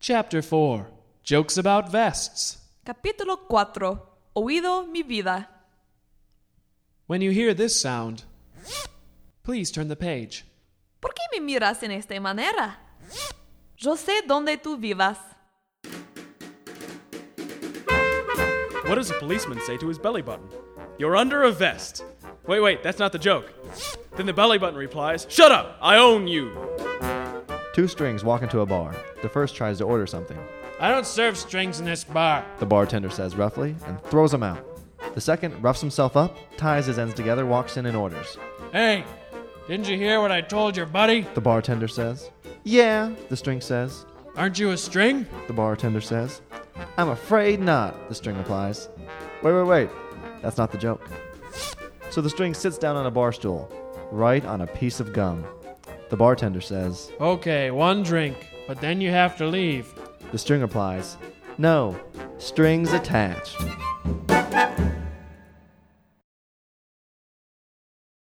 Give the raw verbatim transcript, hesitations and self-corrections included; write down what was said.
Chapter four. Jokes about vests. Capítulo cuatro. Oído mi vida. When you hear this sound, please turn the page. ¿Por qué me miras en esta manera? Yo sé dónde tú vivas. What does a policeman say to his belly button? You're under a vest. Wait, wait, that's not the joke. Then the belly button replies, Shut up! I own you! Two strings walk into a bar. The first tries to order something. I don't serve strings in this bar. The bartender says roughly and throws them out. The second roughs himself up, ties his ends together, walks in and orders. Hey, didn't you hear what I told your buddy? The bartender says. Yeah, the string says. Aren't you a string? The bartender says. I'm afraid not, the string replies. Wait, wait, wait. That's not the joke. So the string sits down on a bar stool, right on a piece of gum. The bartender says. Okay, one drink, but then you have to leave. The string replies. No, strings attached.